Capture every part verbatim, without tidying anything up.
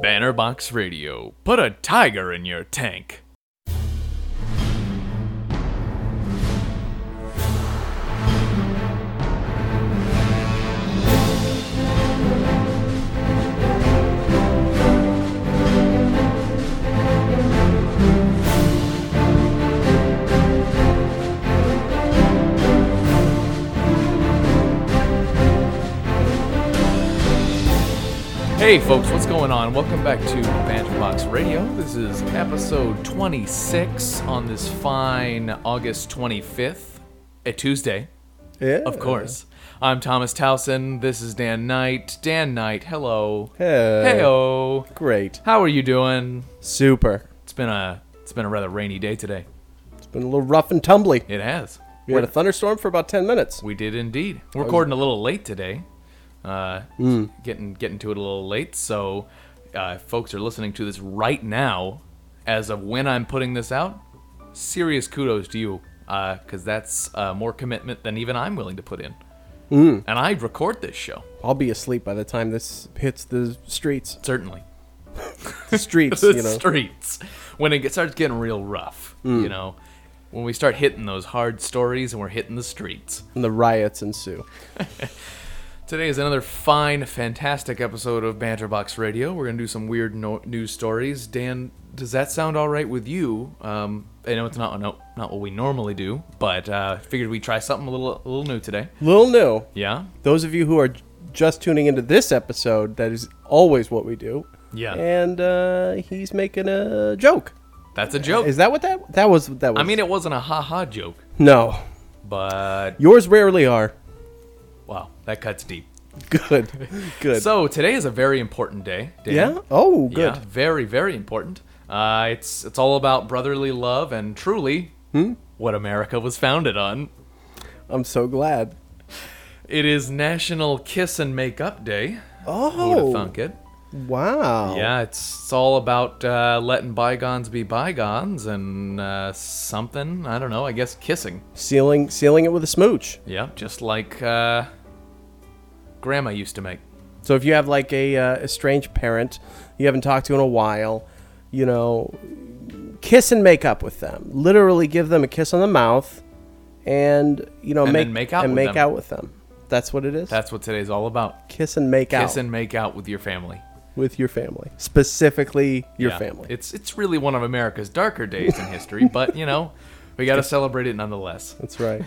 Bannerbox Radio. Put a tiger in your tank. Hey folks, what's going on? Welcome back to Banterbox Radio. This is episode twenty-six on this fine August twenty-fifth, a Tuesday. Yeah. Of course. I'm Thomas Towson. This is Dan Knight. Dan Knight, hello. Hey. Hey-o. Great. How are you doing? Super. It's been a it's been a rather rainy day today. It's been a little rough and tumbly. It has. We had a thunderstorm for about ten minutes. We did indeed. We're recording a little late today. Uh, Mm. getting getting to it a little late, so uh, if folks are listening to this right now, as of when I'm putting this out, serious kudos to you, because uh, that's uh, more commitment than even I'm willing to put in. Mm. And I record this show. I'll be asleep by the time this hits the streets. Certainly. The streets, the you know. streets. When it starts getting real rough, Mm. you know, when we start hitting those hard stories and we're hitting the streets. And the riots ensue. Today is another fine, fantastic episode of Banterbox Radio. We're going to do some weird no- news stories. Dan, does that sound all right with you? Um, I know it's not no, not what we normally do, but uh, figured we'd try something a little a little new today. Little new. Yeah? Those of you who are just tuning into this episode, that is always what we do. Yeah. And uh, he's making a joke. That's a joke. Is that what that that was? That was. I mean, it wasn't a ha-ha joke, no. but Yours rarely are. wow, that cuts deep. Good. Good. So today is a very important day, Dan. yeah. Oh, good. Yeah, very, very important. Uh, it's it's all about brotherly love and truly Hmm? what America was founded on. I'm so glad. It is National Kiss and Make Up Day. Oh. Who would have thunk it? Wow. Yeah, it's, it's all about uh, letting bygones be bygones and uh, something, I don't know, I guess kissing. Sealing sealing it with a smooch. Yeah, just like uh, Grandma used to make. So if you have like a uh, estranged parent you haven't talked to in a while, you know, kiss and make up with them. Literally give them a kiss on the mouth and, you know, And make, then make out and with make them. out with them. That's what it is? That's what today's all about. Kiss and make out Kiss and make out with your family. with your family. Specifically your Yeah, family. It's it's really one of America's darker days in history, but, you know, we got to celebrate it nonetheless. That's right.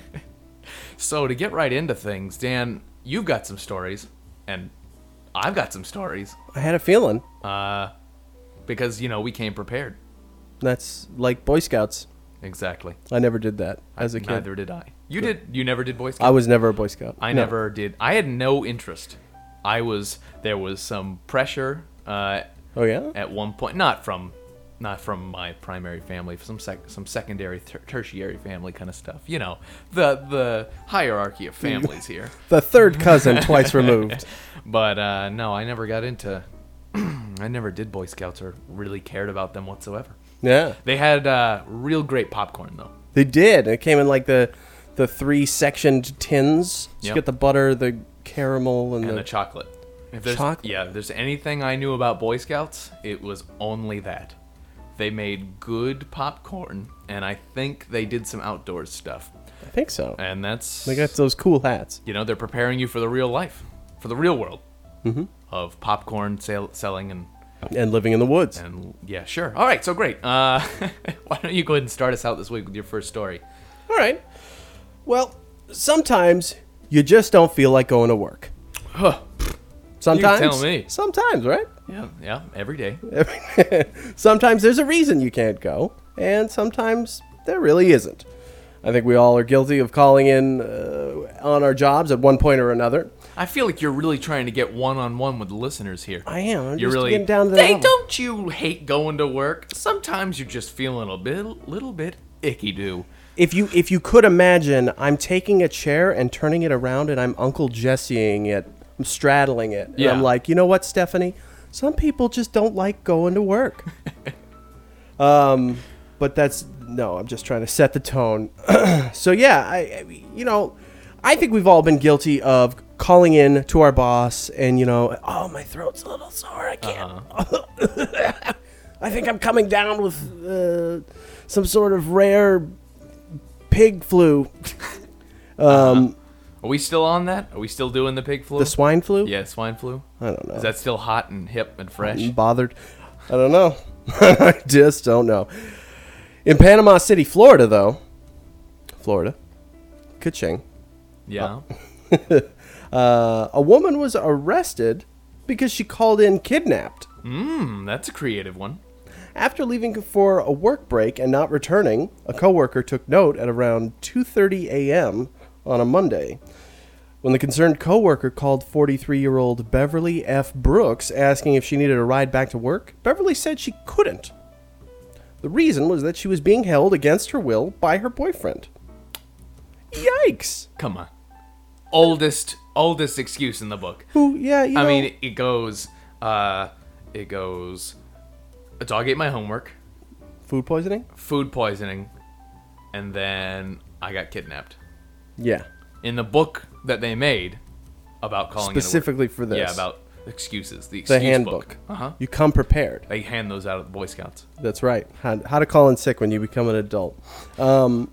So to get right into things, Dan, you've got some stories, and I've got some stories, I had a feeling. uh, because, you know, we came prepared. That's like Boy Scouts. Exactly. I never did that as a kid. Neither did I. You did. You never did Boy Scout? I was never a Boy Scout. I No. never did. I had no interest. I was, there was some pressure uh, Oh, yeah? at one point, not from not from my primary family, some sec- some secondary, ter- tertiary family kind of stuff. You know, the the hierarchy of families here. The third cousin twice removed. But uh, no, I never got into. I never did Boy Scouts or really cared about them whatsoever. Yeah. They had uh, real great popcorn though. They did. It came in like the the three sectioned tins. So Yep. you get the butter, the caramel, and, And the, the chocolate. If there's, Chocolate? Yeah, if there's anything I knew about Boy Scouts, it was only that. They made good popcorn, and I think they did some outdoors stuff. I think so. And that's, They got those cool hats. you know, they're preparing you for the real life, for the real world Mhm. of popcorn sale, selling and, And living in the woods. and, yeah, sure. All right, so great. Uh, why don't you go ahead and start us out this week with your first story? All right. Well, sometimes you just don't feel like going to work. Huh. Sometimes. tell me. Sometimes, right? Yeah, yeah, every day. Sometimes there's a reason you can't go, and sometimes there really isn't. I think we all are guilty of calling in uh, on our jobs at one point or another. I feel like you're really trying to get one-on-one with the listeners here. I am. I'm You're just really getting down to the Hey, level. don't you hate going to work? Sometimes you're just feeling a bit, little bit icky do. If you if you could imagine, I'm taking a chair and turning it around, and I'm Uncle Jesseing it. I'm straddling it. And Yeah. I'm like, you know what, Stephanie? Some people just don't like going to work. um, but that's no. I'm just trying to set the tone. So yeah, I, I you know, I think we've all been guilty of calling in to our boss and, you know, oh, my throat's a little sore. I can't. Uh-huh. I think I'm coming down with uh, some sort of rare pig flu. um, uh-huh. Are we still on that? Are we still doing the pig flu? The swine flu? Yeah, swine flu. I don't know. Is that still hot and hip and fresh? I'm bothered. I don't know. I just don't know. In Panama City, Florida, though. Florida. Ka-ching. Yeah. uh, a woman was arrested because she called in kidnapped. Mmm, that's a creative one. After leaving for a work break and not returning, a coworker took note at around two thirty a.m. on a Monday. When the concerned coworker called forty-three-year-old Beverly F. Brooks asking if she needed a ride back to work, Beverly said she couldn't. The reason was that she was being held against her will by her boyfriend. Yikes! Come on. Oldest, oldest excuse in the book. Who, yeah, you know. I mean, it goes, uh, it goes, a dog ate my homework, Food poisoning? food poisoning, and then I got kidnapped. Yeah. In the book that they made about calling Specifically in to for work, this. yeah, about excuses, the The excuse handbook. book. Uh-huh. You come prepared. They hand those out at the Boy Scouts. That's right. How, how to call in sick when you become an adult. Um,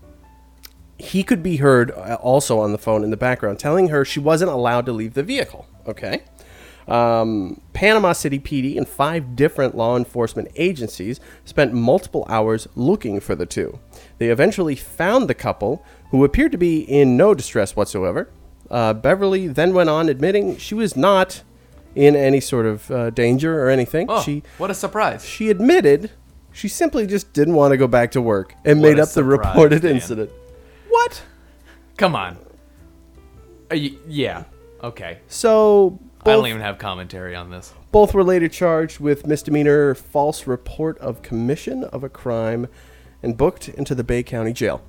he could be heard also on the phone in the background telling her she wasn't allowed to leave the vehicle. Okay. Um, Panama City P D and five different law enforcement agencies spent multiple hours looking for the two. They eventually found the couple, who appeared to be in no distress whatsoever. Uh, Beverly then went on admitting she was not in any sort of uh, danger or anything. Oh, She what a surprise. she admitted she simply just didn't want to go back to work and What made a up the surprise, reported Dan. incident. What? Come on. Uh, y- yeah. Okay. So I both, don't even have commentary on this. both were later charged with misdemeanor false report of commission of a crime and booked into the Bay County Jail.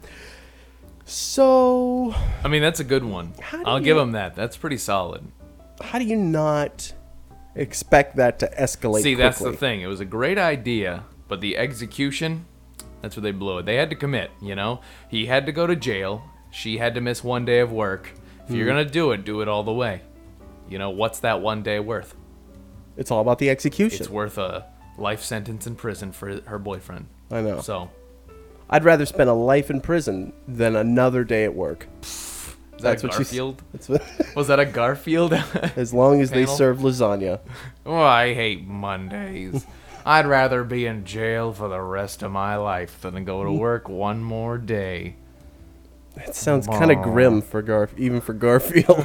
So, I mean, that's a good one. How do I'll you- give them that. That's pretty solid. how do you not expect that to escalate See, quickly? that's the thing. It was a great idea, but the execution, that's where they blew it. They had to commit, you know? He had to go to jail. She had to miss one day of work. If you're Hmm. going to do it, do it all the way. You know, what's that one day worth? It's all about the execution. It's worth a life sentence in prison for her boyfriend. I know. So, I'd rather spend a life in prison than another day at work. is that That's a what she- Garfield? That's what, Was that a Garfield? as long as they Panel? serve lasagna. Oh, I hate Mondays. I'd rather be in jail for the rest of my life than to go to work one more day. It sounds kind of grim for Garf, even for Garfield.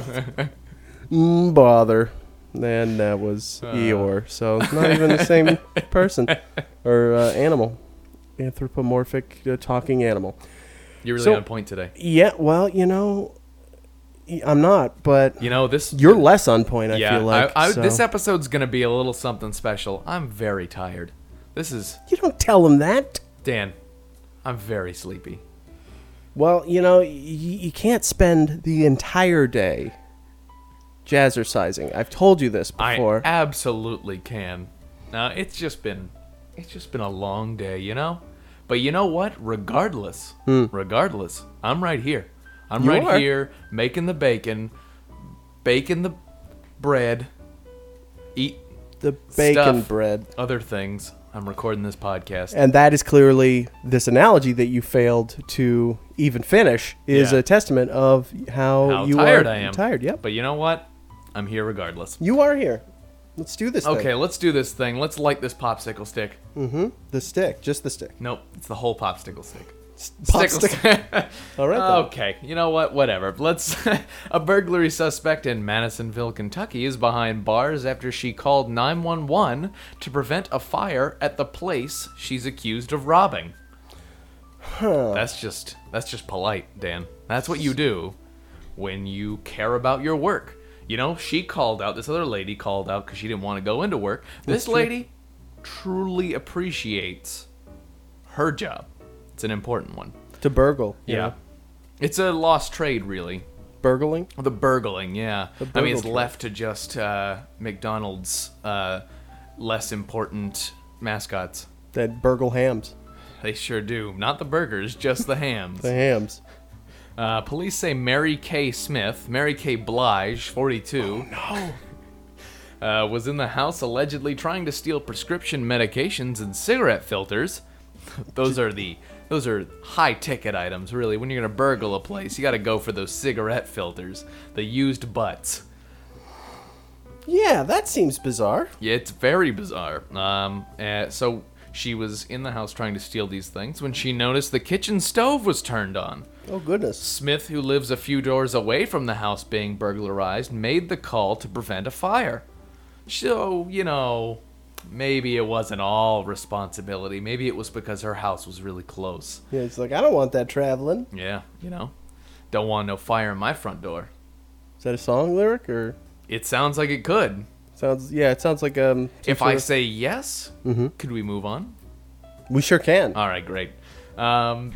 mm, bother. And that was Uh. Eeyore, so not even the same person or uh, animal, anthropomorphic uh, talking animal. You're really So- on point today. Yeah, well, you know, y- I'm not, but You know, this... you're less on point. I yeah, feel like I, I, so. this episode's going to be a little something special. I'm very tired. This is... You don't tell them that. Dan, I'm very sleepy. Well, you know, y- you can't spend the entire day jazzercising. I've told you this before. I absolutely can. Now, it's just been... It's just been a long day, you know? But you know what? Regardless, regardless, I'm right here. I'm You right are. here making the bacon, baking the bread, eat the bacon stuff. bread. other things. I'm recording this podcast. And that is clearly this analogy that you failed to even finish is Yeah. a testament of how, How you tired are I am. tired. Yep. But you know what? I'm here regardless. You are here. Let's do this Okay, thing. let's do this thing. Let's light this popsicle stick. Mm-hmm. The stick. Just the stick. Nope, it's the whole popsicle stick. Pop Stickle stick. stick. All right, then. Okay, you know what? Whatever. Let's. A burglary suspect in Madisonville, Kentucky, is behind bars after she called nine one one to prevent a fire at the place she's accused of robbing. Huh. That's just that's just polite, Dan. That's what you do when you care about your work. You know, she called out. This other lady called out because she didn't want to go into work. This true. lady truly appreciates her job. It's an important one. To burgle. you Yeah. know? It's a lost trade, really. Burgling. The burgling, yeah. The I mean, it's burgle trade. left to just uh, McDonald's uh, less important mascots. That burgle hams. They sure do. Not the burgers, just the hams. The hams. Uh, police say Mary Kay Smith, Mary Kay Blige, forty-two, Oh, no. uh, was in the house allegedly trying to steal prescription medications and cigarette filters. Those are the those are high ticket items, really. When you're gonna burgle a place, you got to go for those cigarette filters, the used butts. Yeah, that seems bizarre. Yeah, it's very bizarre. Um, uh, so she was in the house trying to steal these things when she noticed the kitchen stove was turned on. Oh, goodness. Smith, who lives a few doors away from the house being burglarized, made the call to prevent a fire. So, you know, maybe it wasn't all responsibility. Maybe it was because her house was really close. Yeah, it's like, I don't want that traveling. Yeah, you know, don't want no fire in my front door. Is that a song lyric, or It sounds like it could. sounds? Yeah, it sounds like um. some If sort I of- say yes, Mhm. could we move on? we sure can. All right, great. Um,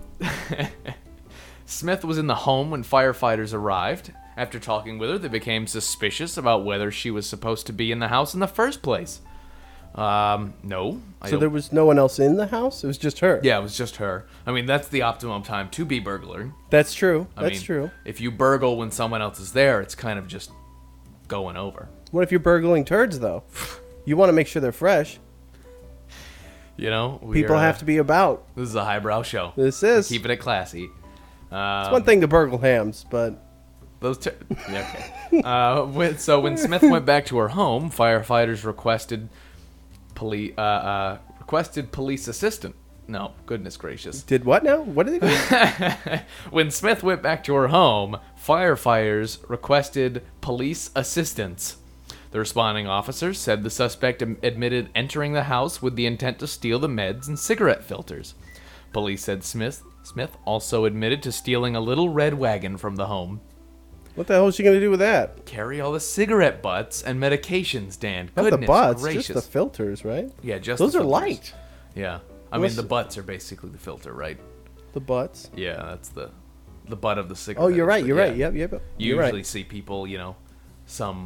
Smith was in the home when firefighters arrived. After talking with her, they became suspicious about whether she was supposed to be in the house in the first place. Um, no. I So don't- there was no one else in the house. It was just her. Yeah, it was just her. I mean, that's the optimum time to be burglar. That's true. I That's mean, true. If you burgle when someone else is there, it's kind of just going over. What if you're burgling turds though? You want to make sure they're fresh. You know, People have to be about. This is a highbrow show. This is. Keeping it classy. Um, It's one thing to burgle hams, but Those two. Yeah, okay. uh, when, so when Smith went back to her home, firefighters requested police uh, uh, requested police assistant. No, goodness gracious. did what now? What did they do? When Smith went back to her home, firefighters requested police assistance. The responding officers said the suspect am- admitted entering the house with the intent to steal the meds and cigarette filters. Police said Smith Smith also admitted to stealing a little red wagon from the home. What the hell is she gonna do with that? Carry all the cigarette butts and medications, Dan. Not Goodness the butts, gracious. just the filters, right? yeah, just Those the are filters. light. Yeah. I Unless- mean, the butts are basically the filter, right? The butts. Yeah, that's the the butt of the cigarette. Oh, you're right. but You're yeah. right. Yep. Yep. You You're usually right. see people, you know, some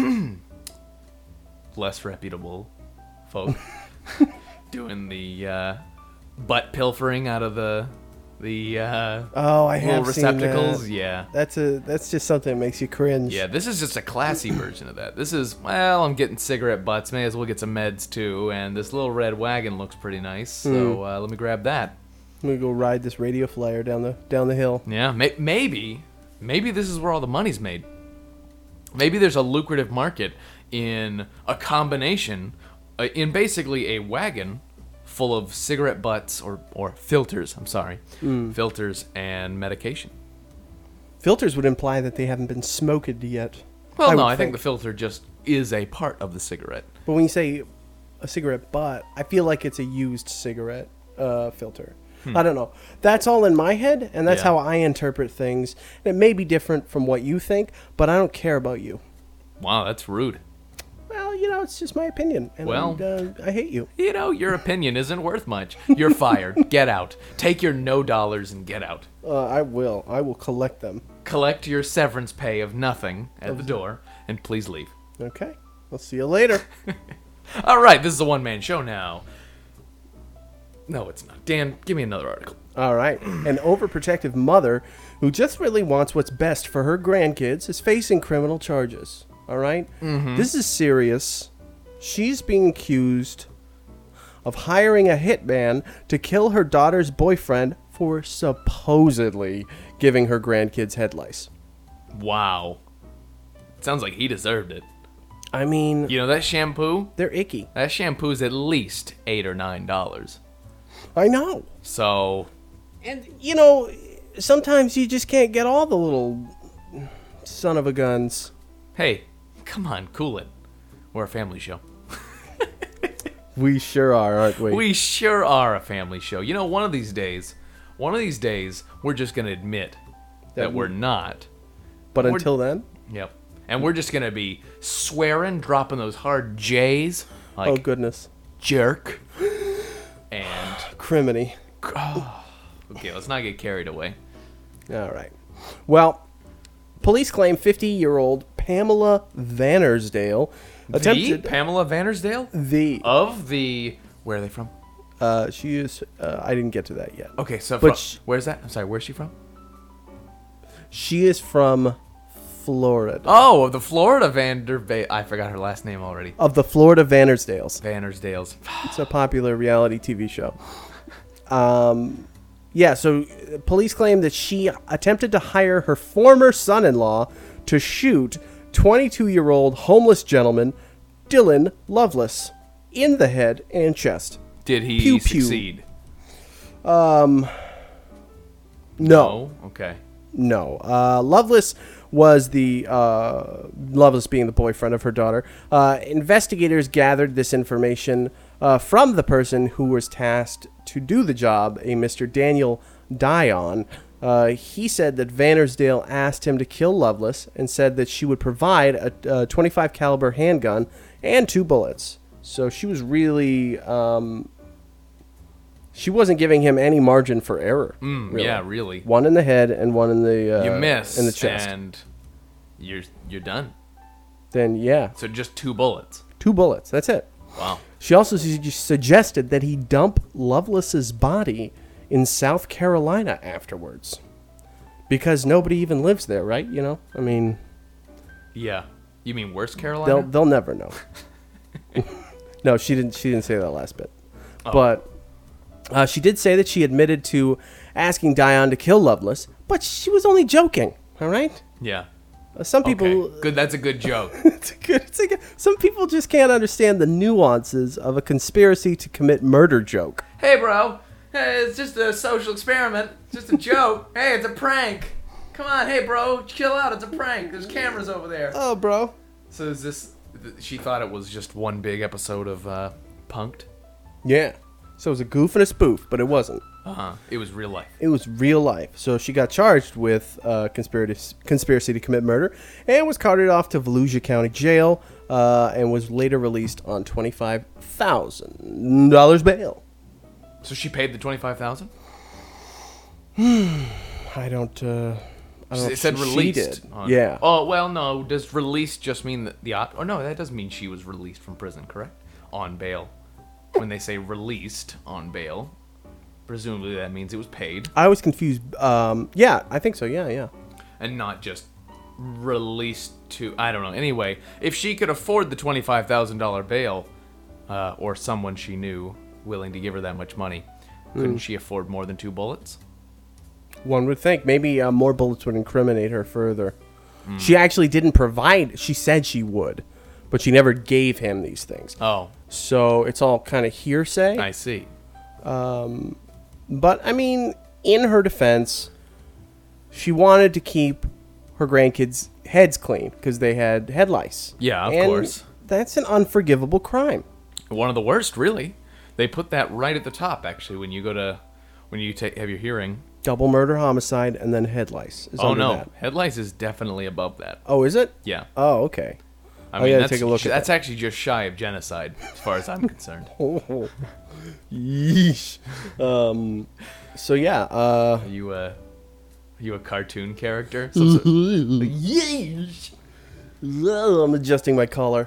less reputable folk doing the uh, butt pilfering out of the the uh, Oh, I little have seen receptacles. that. Yeah. That's a. That's just something that makes you cringe. Yeah, this is just a classy version of that. This is, well, I'm getting cigarette butts. May as well get some meds too. And this little red wagon looks pretty nice. So Hmm. uh, let me grab that. I'm gonna go ride this radio flyer down the down the hill. Yeah, may- maybe, maybe this is where all the money's made. Maybe there's a lucrative market in a combination, uh, in basically a wagon full of cigarette butts or, or filters, I'm sorry, filters and medication. Filters would imply that they haven't been smoked yet. Well, I no, would I think think. the filter just is a part of the cigarette. But when you say a cigarette butt, I feel like it's a used cigarette uh, filter. I don't know. That's all in my head, and that's Hmm. Yeah. how I interpret things. And it may be different from what you think, but I don't care about you. Wow, that's rude. Well, you know, it's just my opinion, and Well- uh, I hate you. You know, your opinion isn't worth much. You're fired. Get out. Take your no dollars and get out. Uh, I will. I will collect them. Collect your severance pay of nothing at the door, and please leave. Okay. I'll see you later. All right, this is a one-man show now. No, it's not. Dan, give me another article. All right. An overprotective mother who just really wants what's best for her grandkids is facing criminal charges. All right? Mm-hmm. This is serious. She's being accused of hiring a hitman to kill her daughter's boyfriend for supposedly giving her grandkids head lice. Wow. Sounds like he deserved it. I mean, You know, that shampoo, they're icky. that shampoo's at least eight or nine dollars. I know. So, And, you know, sometimes you just can't get all the little son of a guns. hey, come on, cool it. We're a family show. We sure are, aren't we? We sure are a family show. You know, one of these days, one of these days, we're just going to admit that, That we're we- not. but we're- until then, Yep. And we're just going to be swearing, dropping those hard J's, like oh goodness. jerk. And, Criminy. okay, let's not get carried away. All right. Well, police claim fifty-year-old Pamela Vannersdale The attempted Pamela Vannersdale the. of the, where are they from? Uh, she is. Uh, I didn't get to that yet. Okay, so But from, sh- where's that? I'm sorry, where's she from? She is from Florida. Oh, the Florida Vanderbilt. I forgot her last name already. Of the Florida Vandersdales. Vandersdales. It's a popular reality T V show. Um, yeah, so uh, police claim that she attempted to hire her former son-in-law to shoot twenty-two-year-old homeless gentleman Dylan Loveless in the head and chest. Did he Pew, pew. succeed? Um, no. No? Okay. No. Uh, Loveless was the, uh, Loveless being the boyfriend of her daughter. Uh, investigators gathered this information uh, from the person who was tasked to do the job, a Mister Daniel Dion. Uh, he said that Vandersdale asked him to kill Loveless and said that she would provide a, a twenty-five caliber handgun and two bullets. So she was really, um, she wasn't giving him any margin for error. Mm, really. Yeah, really. One in the head and one in the uh, You miss, in the chest. and you're you're done. Then yeah, So just two bullets. two bullets. That's it. Wow. She also su- suggested that he dump Loveless's body in South Carolina afterwards, because nobody even lives there, right? You know, I mean, Yeah. You mean West Carolina? they'll they'll never know. No, she didn't. She didn't say that last bit, Oh. but uh, she did say that she admitted to asking Dion to kill Loveless, but she was only joking. All right. Yeah. Uh, some people. Okay. Good. That's a good joke. It's a good, it's a good, some people just can't understand the nuances of a conspiracy to commit murder joke. Hey, bro. Hey, it's just a social experiment. Just a joke. Hey, it's a prank. Come on. Hey, bro. Chill out. It's a prank. There's cameras over there. Oh, bro. So is this... She thought it was just one big episode of uh, Punked? Yeah. So it was a goof and a spoof, but it wasn't. Uh-huh. It was real life. It was real life. So she got charged with uh, conspiracy, conspiracy to commit murder and was carted off to Volusia County Jail uh, and was later released on twenty-five thousand dollars bail. So she paid the twenty-five thousand I don't... Uh, I don't know It if said she- she released. did. on- Yeah. Oh, well, no. Does released just mean that the... Op- oh, no, that doesn't mean she was released from prison, correct? On bail. When they say released on bail, presumably that means it was paid I was confused. Um, yeah, I think so. Yeah, yeah. and not just released to... I don't know. Anyway, if she could afford the twenty-five thousand dollars bail, uh, or someone she knew willing to give her that much money, couldn't she afford more than two bullets? One would think maybe uh, more bullets would incriminate her further. She actually didn't provide. She said she would, but she never gave him these things. Oh, So it's all kind of hearsay. I see. But I mean, in her defense, she wanted to keep her grandkids' heads clean because they had head lice. Yeah, of And course. That's an unforgivable crime. One of the worst, really. They put that right at the top, actually, when you go to... When you take have your hearing. Double murder, homicide, and then head lice. Is Oh, under no. that. Head lice is definitely above that. Oh, is it? Yeah. Oh, okay. I I mean, gotta that's, take a look at that's that. actually just shy of genocide, as far as I'm concerned. Oh, yeesh. Um, so yeah, uh, Are you a... Are you a cartoon character? Some sort- yeesh. I'm adjusting my collar.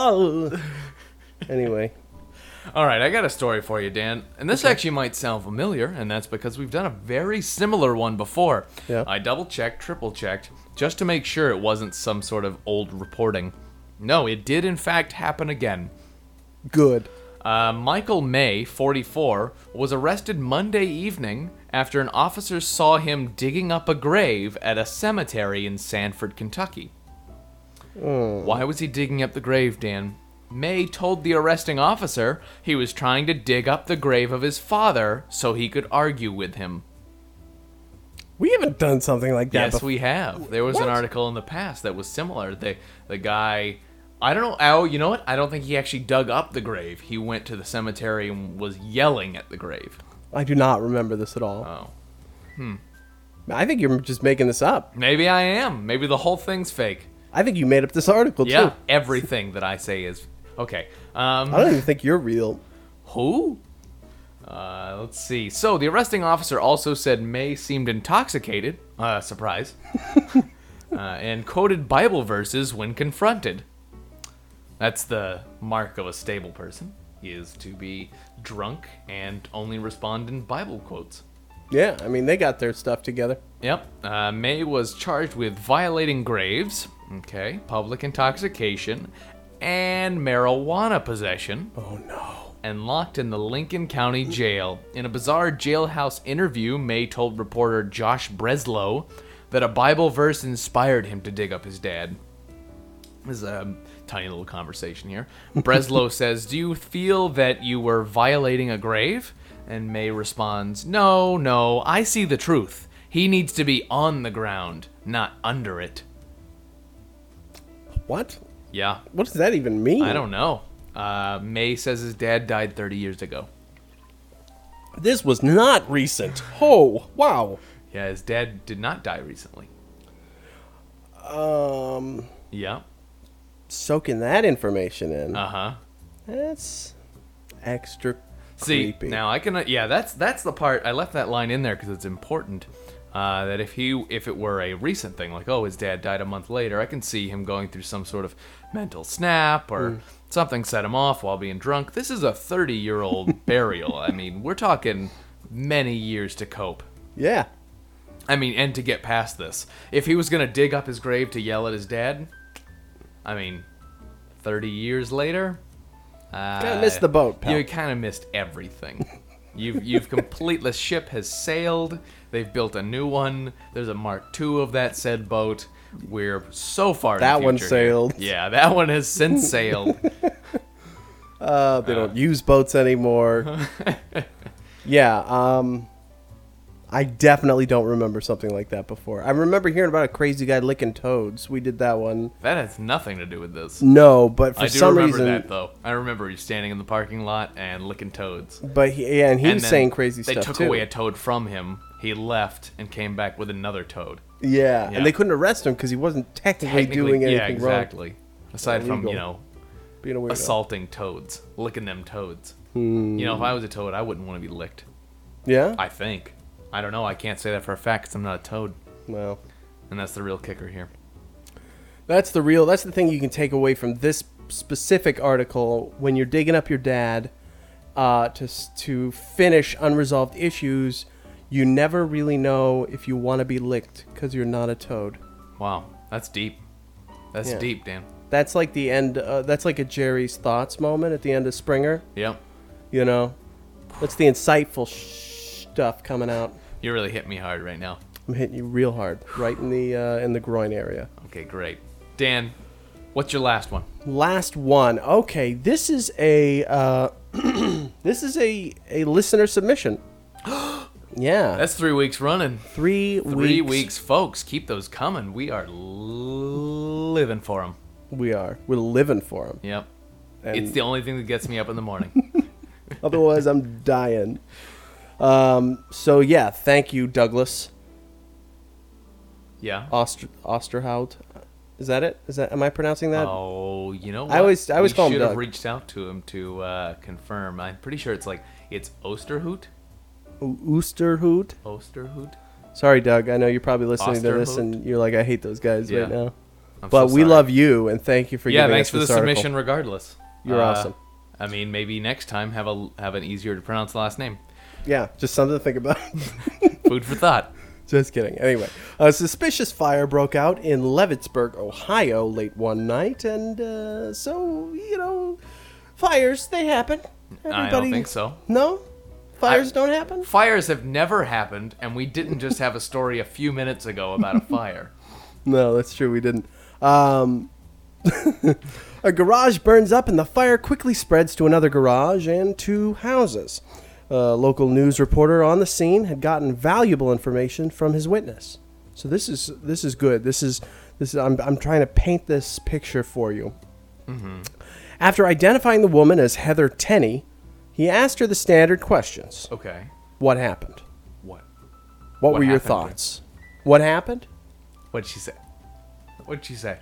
Anyway, All right, I got a story for you, Dan. And this actually might sound familiar, and that's because we've done a very similar one before. Yeah. I double-checked, triple-checked, just to make sure it wasn't some sort of old reporting. No, it did in fact happen again. good. Uh, Michael May, forty-four, was arrested Monday evening after an officer saw him digging up a grave at a cemetery in Sanford, Kentucky. Why was he digging up the grave, Dan? May told the arresting officer he was trying to dig up the grave of his father so he could argue with him. We haven't done something like that Yes, before. we have. There was an What? article in the past that was similar. The the guy, I don't know. Oh, you know what? I don't think he actually dug up the grave. He went to the cemetery and was yelling at the grave. I do not remember this at all. Oh, I think you're just making this up. maybe I am. Maybe the whole thing's fake. I think you made up this article Yeah, too. everything that I say is okay. Um, I don't even think you're real. Who? Uh, let's see. So the arresting officer also said May seemed intoxicated. Uh, surprise. uh, and quoted Bible verses when confronted. That's the mark of a stable person, is to be drunk and only respond in Bible quotes. Yeah, I mean, they got their stuff together. Yep. Uh, May was charged with violating graves, okay, public intoxication, and marijuana possession. Oh, no. And locked in the Lincoln County Jail. In a bizarre jailhouse interview, May told reporter Josh Breslow that a Bible verse inspired him to dig up his dad. This is a tiny little conversation here. Breslow says, "Do you feel that you were violating a grave?" And May responds, "No, no, I see the truth. He needs to be on the ground, not under it." What? Yeah. What does that even mean? I don't know. Uh, May says his dad died thirty years ago. This was not recent. Oh, wow. Yeah, his dad did not die recently. Um, Yeah. soaking that information in. Uh-huh. That's extra See, creepy. now I can, uh, yeah, that's that's the part, I left that line in there because it's important. Uh, that if he, if it were a recent thing, like, oh, his dad died a month later, I can see him going through some sort of mental snap or Mm. something set him off while being drunk. This is a thirty-year-old burial. I mean, we're talking many years to cope. Yeah. I mean, and to get past this. If he was going to dig up his grave to yell at his dad, I mean, thirty years later... Uh, Kinda missed the boat, pal. You kind of missed everything. You've you've complete... The ship has sailed. They've built a new one. There's a Mark two of that said boat. We're so far in That the one future here. sailed. Yeah, that one has since sailed. Uh, they don't use boats anymore. Yeah, um... I definitely don't remember something like that before. I remember hearing about a crazy guy licking toads. We did that one. That has nothing to do with this. No, but for I do some remember reason... that, though. I remember you standing in the parking lot and licking toads. But he, yeah, and he And was then saying crazy they stuff took too. away a toad from him. He left and came back with another toad. Yeah, Yeah. and they couldn't arrest him because he wasn't technically, Technically, doing anything yeah, exactly. wrong. Aside from, Illegal. you know, Being a weirdo. assaulting toads, licking them toads. Hmm. You know, if I was a toad, I wouldn't want to be licked. Yeah? I think. I don't know. I can't say that for a fact because I'm not a toad. Well, And that's the real kicker here. that's the real, that's the thing you can take away from this specific article when you're digging up your dad uh, to, s- to finish unresolved issues. You never really know if you want to be licked because you're not a toad. Wow. That's deep. That's Yeah. deep, Dan. That's like the end, uh, that's like a Jerry's Thoughts moment at the end of Springer. Yep. You know? That's the insightful sh- stuff coming out. You really hit me hard right now. I'm hitting you real hard, right in the uh, in the groin area. Okay, great. Dan, what's your last one? Last one. Okay, this is a uh, this is a a listener submission. Yeah, That's three weeks running. three Three weeks. weeks, folks. Keep those coming. We are l- living for them. We are. We're living for them. Yep. And It's the only thing that gets me up in the morning. otherwise, I'm dying. Um. So yeah, thank you, Douglas Yeah. Oster Osterhout. Is that it? Is that? Am I pronouncing that? Oh, you know what? I always- I always we call him should have Doug. reached out to him to uh, confirm. I'm pretty sure it's like, it's Osterhout? O- Oosterhout. Osterhout? Sorry, Doug. I know you're probably listening to this Osterhout? and you're like, I hate those guys Yeah. right now. I'm But so we sorry. love you and thank you for Yeah, giving thanks us for the this article. submission regardless. You're Uh, awesome. I mean, maybe next time have a have an easier to pronounce last name. Yeah, just something to think about. Food for thought. Just kidding. Anyway, a suspicious fire broke out in Levittsburg, Ohio, late one night, and uh, so you know, fires they happen. I don't think so. No, fires I- don't happen. Fires have never happened, and we didn't just have a story a few minutes ago about a fire. No, that's true. We didn't. Um, a garage burns up, and the fire quickly spreads to another garage and two houses. A local news reporter on the scene had gotten valuable information from his witness. So this is this is good. This is this is I'm I'm trying to paint this picture for you. Mm-hmm. After identifying the woman as Heather Tenney, he asked her the standard questions. Okay. What happened? What? What, What were your happened? thoughts? What happened? What'd she say? What'd she say?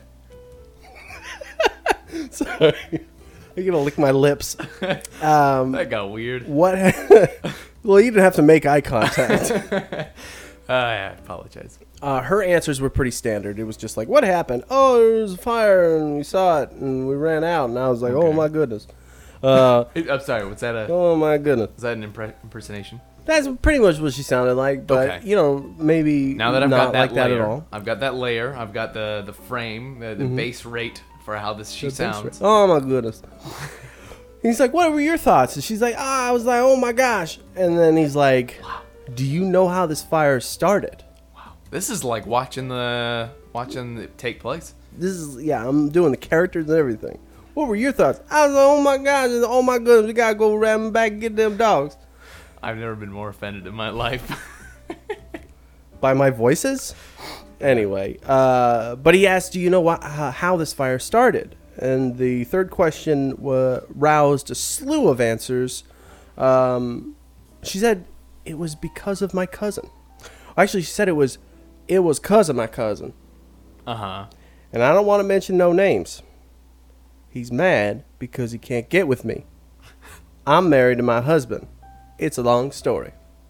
Sorry. I'm gonna lick my lips. Um, That got weird. what? Well, you didn't have to make eye contact. Uh, I apologize. Uh, her answers were pretty standard. It was just like, "What happened? Oh, there was a fire, and we saw it, and we ran out." And I was like, "Oh Okay. my goodness! Uh, I'm sorry. Was that a? oh my goodness!" Was that an impre- impersonation? That's pretty much what she sounded like, but Okay. you know, maybe Now that I've not got that like that layer, at all. I've got that layer. I've got the the frame, the, the base rate for how this she The base sounds. rate. Oh my goodness. He's like, what were your thoughts? And she's like, ah, I was like, oh my gosh. And then he's like, do you know how this fire started? This is like watching the watching it take place. This is, yeah, I'm doing the characters and everything. What were your thoughts? I was like, oh my gosh, oh my goodness, we gotta go ram back and get them dogs. I've never been more offended in my life. By my voices? Anyway, uh, but he asked, do you know what, uh, how this fire started? And the third question wa- roused a slew of answers. Um, she said, it was because of my cousin. Actually, she said it was, it was cause of my cousin. Uh huh. And I don't want to mention no names. He's mad because he can't get with me. I'm married to my husband. It's a long story.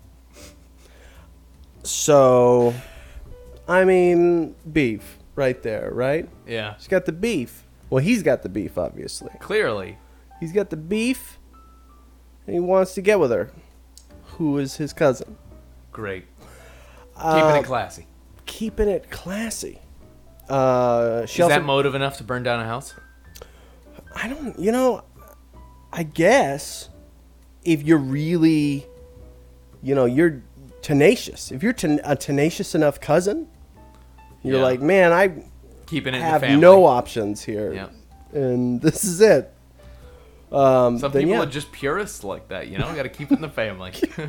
So, I mean, beef right there, right? Yeah. She's got the beef. Well, he's got the beef, obviously. Clearly. He's got the beef, and he wants to get with her, who is his cousin. Great. Keeping Uh, it classy. Keeping it classy. Uh, she Is also, that motive enough to burn down a house? I don't, you know, I guess if you're really, you know, you're tenacious. If you're ten- a tenacious enough cousin, you're Yeah. like, man, I Keeping it in the have family. no options here. Yeah. And this is it. Um, Some then, people yeah. are just purists like that, you know? Got to keep it in the family.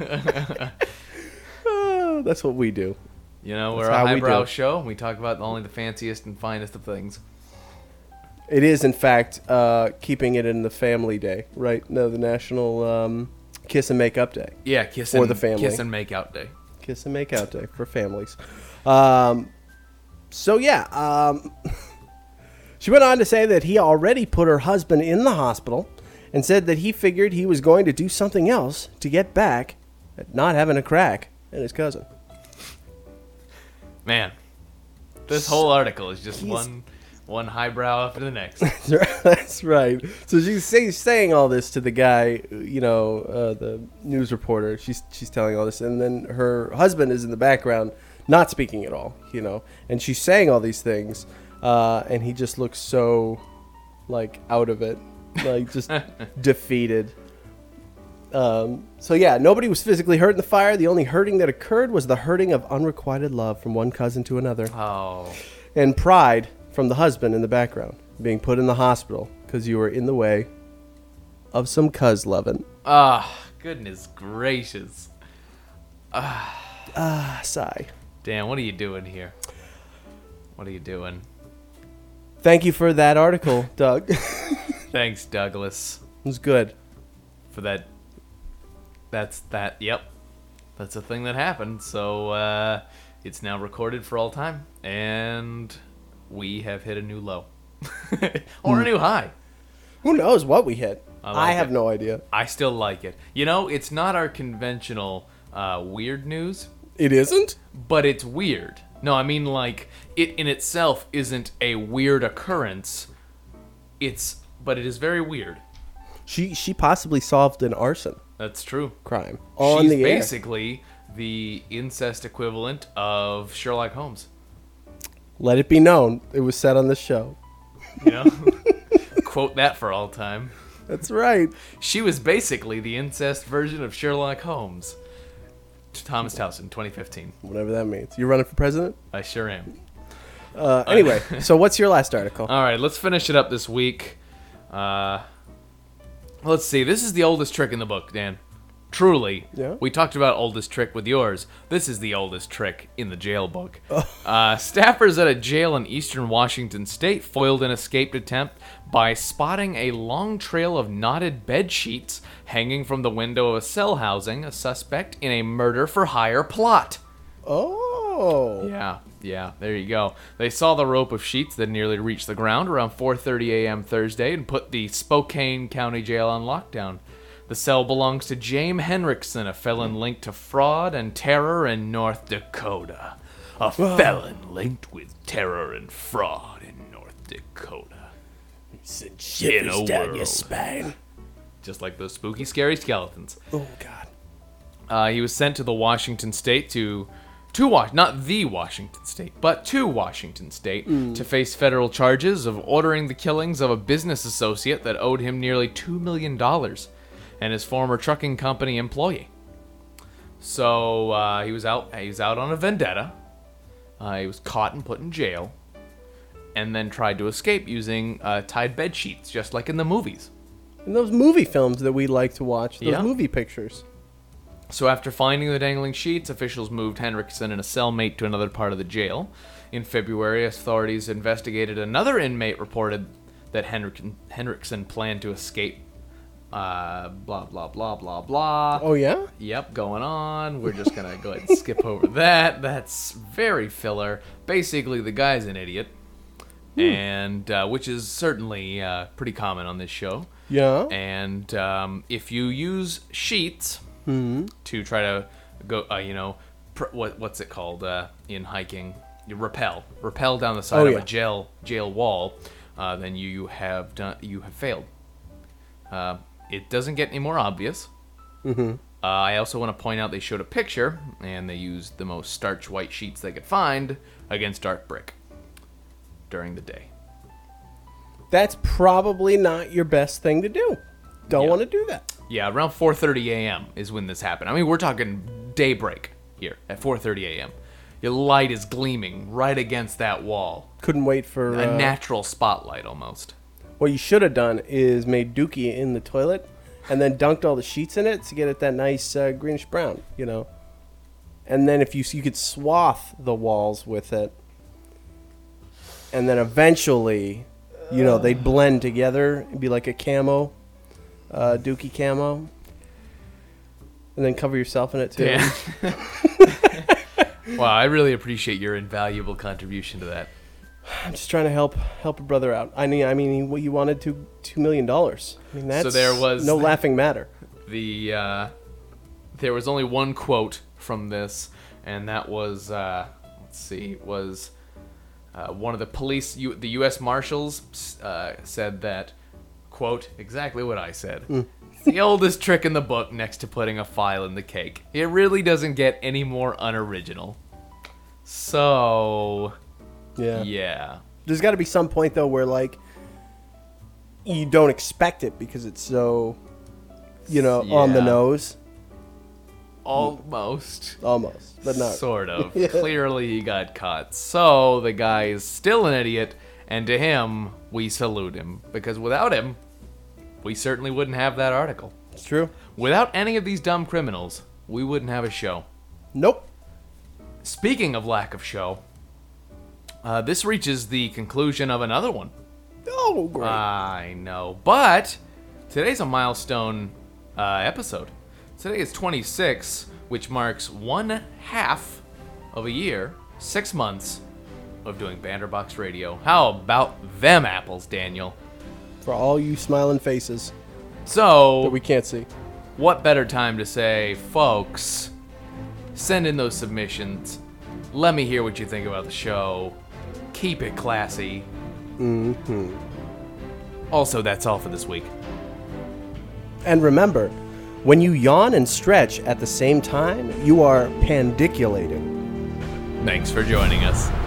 Uh, that's what we do. You know, That's we're a how we highbrow do. show. We talk about only the fanciest and finest of things. It is, in fact, uh, keeping it in the family day, right? No, the National um, Kiss and Make Up Day. Yeah, kiss For and, the family. kiss and make out day. Kiss and Make Out Day for families. Um, so, yeah. Um, she went on to say that he already put her husband in the hospital and said that he figured he was going to do something else to get back at not having a crack at his cousin. Man, this whole article is just He's- one one highbrow after the next. That's right. So she's say, saying all this to the guy, you know, uh, the news reporter. She's she's telling all this, and then her husband is in the background, not speaking at all, you know. And she's saying all these things, uh, and he just looks so, like, out of it, like just defeated. Um, so yeah, nobody was physically hurt in the fire. The only hurting that occurred was the hurting of unrequited love from one cousin to another, Oh, and pride from the husband in the background, being put in the hospital because you were in the way of some cuz loving. ah, goodness gracious. Ah, sigh. Dan, what are you doing here? What are you doing? Thank you for that article, Doug. It Thanks, Douglas, was good. for that. That's that. Yep, that's a thing that happened. So uh, it's now recorded for all time, and we have hit a new low or a new high. Who knows what we hit? I I, like have it. no idea. I still like it. You know, it's not our conventional uh, weird news, It isn't? but it's weird. No, I mean, like, it in itself isn't a weird occurrence. It's, but it is very weird. She she possibly solved an arson That's true. crime on She's the air. basically the incest equivalent of Sherlock Holmes. Let it be known, it was said on this show. You know? Quote that for all time. That's right. She was basically the incest version of Sherlock Holmes. Thomas Towson, twenty fifteen. Whatever that means. You running for president? I sure am. Uh, anyway, so what's your last article? All right, let's finish it up this week. Uh, let's see. This is the oldest trick in the book, Dan. Truly. Yeah? We talked about oldest trick with yours. This is the oldest trick in the jail book. Uh, staffers at a jail in eastern Washington state foiled an escaped attempt by spotting a long trail of knotted bed sheets hanging from the window of a cell housing a suspect in a murder-for-hire plot. Oh. Yeah, yeah, there you go. They saw the rope of sheets that nearly reached the ground around four thirty a.m. Thursday and put the Spokane County Jail on lockdown. The cell belongs to James Henriksen, a felon linked to fraud and terror in North Dakota. A felon linked with terror and fraud in North Dakota. Send shivers down your spine. Just like those spooky, scary skeletons. Oh, God. Uh, he was sent to the Washington State to, to Was- not the Washington State, but to Washington State Mm. to face federal charges of ordering the killings of a business associate that owed him nearly two million dollars and his former trucking company employee. So uh, he was out. He was out on a vendetta. Uh, he was caught and put in jail, and then tried to escape using uh, tied bed sheets, just like in the movies. In those movie films that we like to watch, those Yeah. movie pictures. So after finding the dangling sheets, officials moved Henriksen and a cellmate to another part of the jail. In February, authorities investigated another inmate reported that Henrik- Henriksen planned to escape. Uh, blah, blah, blah, blah, blah. Oh, yeah? Yep, going on. We're just going to go ahead and skip over that. That's very filler. Basically, the guy's an idiot, and uh, which is certainly uh, pretty common on this show. Yeah. And um, if you use sheets to try to go, uh, you know, pr- what what's it called uh, in hiking? You rappel, rappel down the side Oh, of yeah. a jail jail wall, uh, then you have done you have failed. Uh, it doesn't get any more obvious. Mm-hmm. Uh, I also want to point out they showed a picture, and they used the most starch white sheets they could find against dark brick during the day. That's probably not your best thing to do. Don't Yeah. want to do that. Yeah, around four thirty a.m. is when this happened. I mean, we're talking daybreak here at four thirty a.m. Your light is gleaming right against that wall. Couldn't wait for... A Uh, natural spotlight, almost. what you should have done is made Dookie in the toilet and then dunked all the sheets in it to get it that nice uh, greenish brown, you know. And then if you you could swath the walls with it, and then eventually, you know, they'd blend together and be like a camo, uh, Dookie camo, and then cover yourself in it too. Yeah. Wow, I really appreciate your invaluable contribution to that. I'm just trying to help help a brother out. I mean, I mean, he, he wanted two two million dollars. I mean, that's So there was- no laughing matter. The uh, there was only one quote from this, and that was uh, let's see, was uh, one of the police, U- the U S Marshals uh, said that, quote, exactly what I said. It's the oldest trick in the book next to putting a file in the cake. It really doesn't get any more unoriginal. So, Yeah. yeah. There's got to be some point though where like you don't expect it because it's so, you know, on the Yeah. nose, Almost. almost, but not. Sort of. Yeah. Clearly he got caught. So the guy is still an idiot, and to him, we salute him. Because without him, we certainly wouldn't have that article. It's true. Without any of these dumb criminals, we wouldn't have a show. Nope. Speaking of lack of show, uh, this reaches the conclusion of another one. Oh, great. I know. But today's a milestone uh, episode. Today is twenty-six, which marks one half of a year, six months of doing Banterbox Radio. How about them apples, Daniel? For all you smiling faces So, that we can't see. what better time to say, folks, send in those submissions. Let me hear what you think about the show. Keep it classy. Mm-hmm. Also, that's all for this week. And remember, when you yawn and stretch at the same time, you are pandiculating. Thanks for joining us.